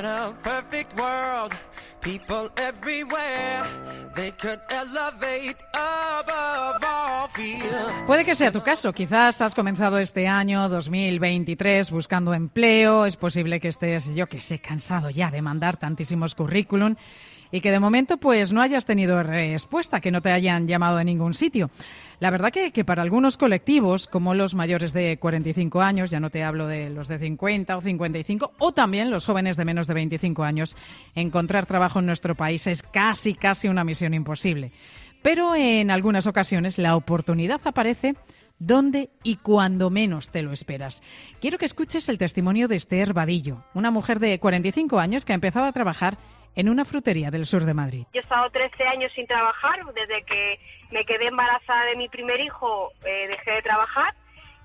In a perfect world, people everywhere, they could elevate above all fear. Puede que sea tu caso. Quizás has comenzado este año 2023 buscando empleo. Es posible que estés, yo que sé, cansado ya de mandar tantísimos currículum y que de momento pues no hayas tenido respuesta, que no te hayan llamado a ningún sitio. La verdad que para algunos colectivos, como los mayores de 45 años, ya no te hablo de los de 50 o 55, o también los jóvenes de menos de 25 años, encontrar trabajo en nuestro país es casi una misión imposible. Pero en algunas ocasiones la oportunidad aparece donde y cuando menos te lo esperas. Quiero que escuches el testimonio de Esther Vadillo, una mujer de 45 años que empezaba a trabajar en una frutería del sur de Madrid. Yo he estado 13 años sin trabajar, desde que me quedé embarazada de mi primer hijo dejé de trabajar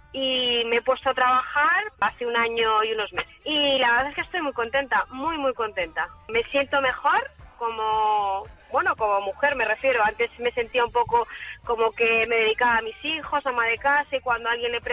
y me he puesto a trabajar hace un año y unos meses. Y la verdad es que estoy muy contenta, muy contenta. Me siento mejor como mujer me refiero. Antes me sentía un poco como que me dedicaba a mis hijos, ama de casa, y cuando alguien te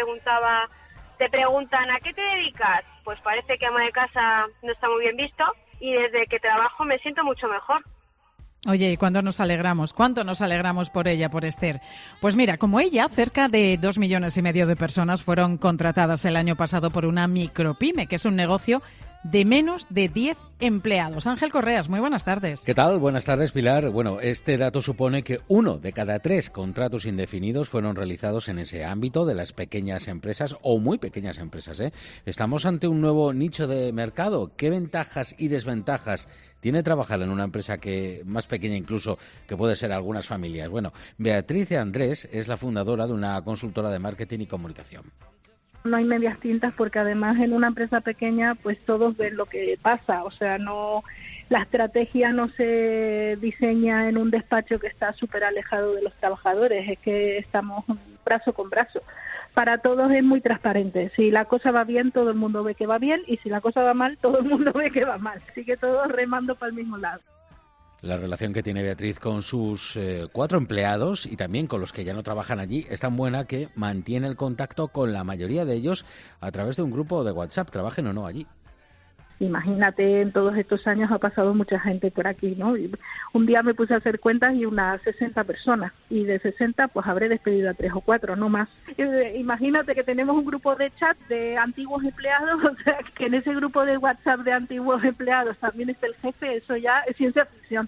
preguntan ¿a qué te dedicas? Pues parece que ama de casa no está muy bien visto. Y desde que trabajo me siento mucho mejor. Oye, ¿y cuánto nos alegramos por ella, por Esther? Pues mira, como ella, cerca de 2,5 millones de personas fueron contratadas el año pasado por una micropyme, que es un negocio de menos de 10 empleados. Ángel Correas, muy buenas tardes. ¿Qué tal? Buenas tardes, Pilar. Bueno, este dato supone que 1 de cada 3 contratos indefinidos fueron realizados en ese ámbito de las pequeñas empresas o muy pequeñas empresas, ¿eh? Estamos ante un nuevo nicho de mercado. ¿Qué ventajas y desventajas tiene trabajar en una empresa más pequeña incluso que puede ser algunas familias? Bueno, Beatriz Andrés es la fundadora de una consultora de marketing y comunicación. No hay medias tintas porque además en una empresa pequeña pues todos ven lo que pasa, o sea, la estrategia no se diseña en un despacho que está súper alejado de los trabajadores, es que estamos brazo con brazo. Para todos es muy transparente, si la cosa va bien todo el mundo ve que va bien y si la cosa va mal todo el mundo ve que va mal, así que todos remando para el mismo lado. La relación que tiene Beatriz con sus 4 empleados y también con los que ya no trabajan allí es tan buena que mantiene el contacto con la mayoría de ellos a través de un grupo de WhatsApp, trabajen o no allí. Imagínate, en todos estos años ha pasado mucha gente por aquí, ¿no? Y un día me puse a hacer cuentas y unas 60 personas, y de 60 pues habré despedido a 3 o 4, no más. Imagínate que tenemos un grupo de chat de antiguos empleados, o sea, que en ese grupo de WhatsApp de antiguos empleados también está el jefe, eso ya es ciencia ficción.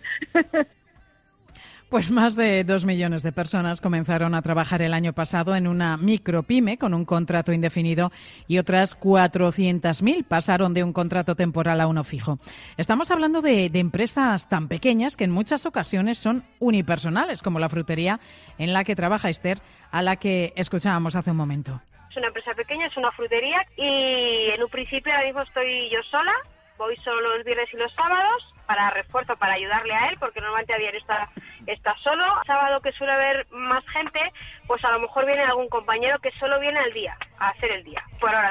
Pues más de 2 millones de personas comenzaron a trabajar el año pasado en una micropyme con un contrato indefinido y otras 400.000 pasaron de un contrato temporal a uno fijo. Estamos hablando de empresas tan pequeñas que en muchas ocasiones son unipersonales, como la frutería en la que trabaja Esther, a la que escuchábamos hace un momento. Es una empresa pequeña, es una frutería y en un principio ahora mismo estoy yo sola. Voy solo los viernes y los sábados para refuerzo, para ayudarle a él, porque normalmente a diario está solo. Sábado que suele haber más gente, pues a lo mejor viene algún compañero que solo viene al día, a hacer el día, por ahora.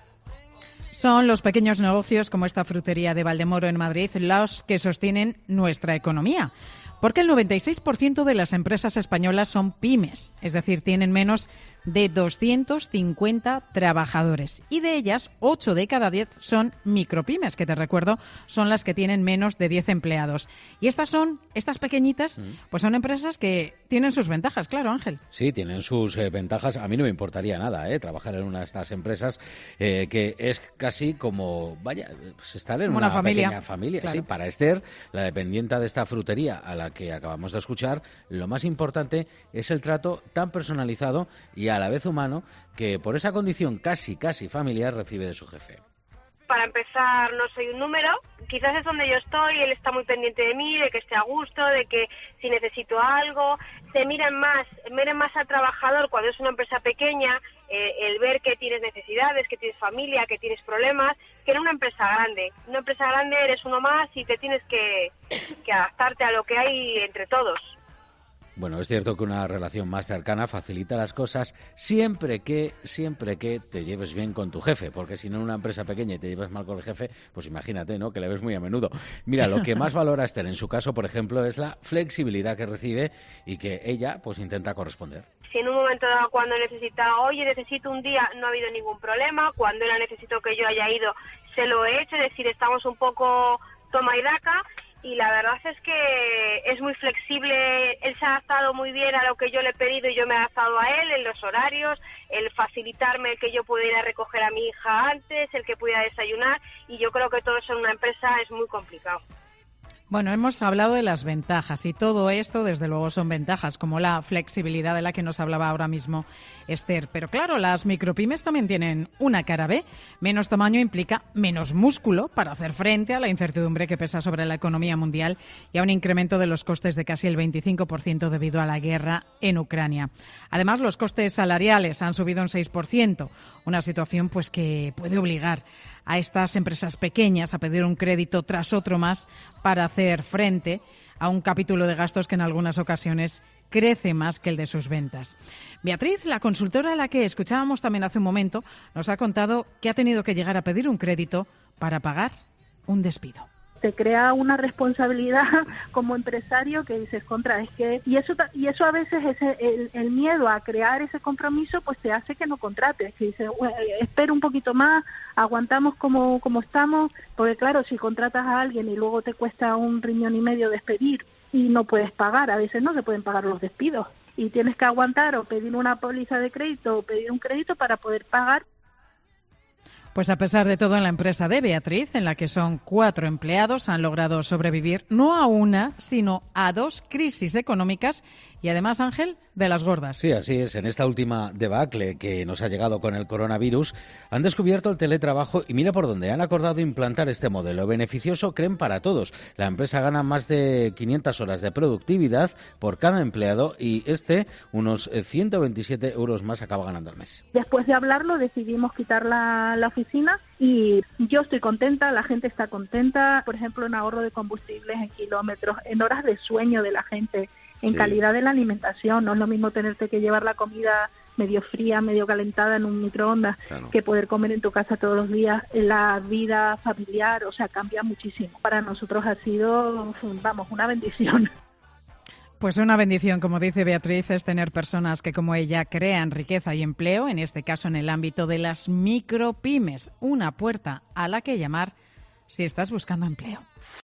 Son los pequeños negocios como esta frutería de Valdemoro en Madrid los que sostienen nuestra economía. Porque el 96% de las empresas españolas son pymes, es decir, tienen menos de 250 trabajadores. Y de ellas, 8 de cada 10 son micropymes, que te recuerdo, son las que tienen menos de 10 empleados. Y estas pequeñitas, pues son empresas que tienen sus ventajas, claro, Ángel. Sí, tienen sus ventajas. A mí no me importaría nada, trabajar en una de estas empresas que es casi como, estar en una pequeña familia. Claro. Sí, para Esther, la dependienta de esta frutería a la que acabamos de escuchar, lo más importante es el trato tan personalizado y a la vez humano que por esa condición casi familiar recibe de su jefe. Para empezar, no soy un número, quizás es donde yo estoy, él está muy pendiente de mí, de que esté a gusto, de que si necesito algo, miren más al trabajador cuando es una empresa pequeña, el ver que tienes necesidades, que tienes familia, que tienes problemas, que en una empresa grande. En una empresa grande eres uno más y te tienes que adaptarte a lo que hay entre todos. Bueno, es cierto que una relación más cercana facilita las cosas siempre que te lleves bien con tu jefe, porque si no en una empresa pequeña y te llevas mal con el jefe, pues imagínate, ¿no?, que le ves muy a menudo. Mira, lo que más valora Esther en su caso, por ejemplo, es la flexibilidad que recibe y que ella pues intenta corresponder. Si en un momento dado cuando necesito un día, no ha habido ningún problema. Cuando él ha necesitado que yo haya ido, se lo he hecho, es decir, estamos un poco toma y daca, y la verdad es que es muy flexible. Él se ha adaptado muy bien a lo que yo le he pedido y yo me he adaptado a él en los horarios, el facilitarme el que yo pudiera ir a recoger a mi hija antes, el que pudiera desayunar, y yo creo que todo eso en una empresa es muy complicado. Bueno, hemos hablado de las ventajas y todo esto, desde luego, son ventajas, como la flexibilidad de la que nos hablaba ahora mismo Esther. Pero claro, las micropymes también tienen una cara B. Menos tamaño implica menos músculo para hacer frente a la incertidumbre que pesa sobre la economía mundial y a un incremento de los costes de casi el 25% debido a la guerra en Ucrania. Además, los costes salariales han subido un 6%, una situación pues que puede obligar a estas empresas pequeñas a pedir un crédito tras otro más para hacer frente a un capítulo de gastos que en algunas ocasiones crece más que el de sus ventas. Beatriz, la consultora a la que escuchábamos también hace un momento, nos ha contado que ha tenido que llegar a pedir un crédito para pagar un despido. Te crea una responsabilidad como empresario que dices, es que y eso a veces es el miedo a crear ese compromiso, pues te hace que no contrates, que dices, espera un poquito más, aguantamos como estamos, porque claro, si contratas a alguien y luego te cuesta 1,5 riñones despedir y no puedes pagar, a veces no se pueden pagar los despidos y tienes que aguantar o pedir una póliza de crédito o pedir un crédito para poder pagar. Pues a pesar de todo, en la empresa de Beatriz, en la que son 4 empleados, han logrado sobrevivir no a una, sino a 2 crisis económicas y además, Ángel, de las gordas. Sí, así es. En esta última debacle que nos ha llegado con el coronavirus, han descubierto el teletrabajo y mira por dónde. Han acordado implantar este modelo beneficioso, creen, para todos. La empresa gana más de 500 horas de productividad por cada empleado y unos 127 euros más acaba ganando al mes. Después de hablarlo, decidimos quitar la oficina y yo estoy contenta, la gente está contenta, por ejemplo, en ahorro de combustibles, en kilómetros, en horas de sueño de la gente, en calidad de la alimentación. No es lo mismo tenerte que llevar la comida medio fría, medio calentada en un microondas, claro, que poder comer en tu casa todos los días. La vida familiar, o sea, cambia muchísimo. Para nosotros ha sido, una bendición. Pues una bendición, como dice Beatriz, es tener personas que como ella crean riqueza y empleo, en este caso en el ámbito de las micropymes, una puerta a la que llamar si estás buscando empleo.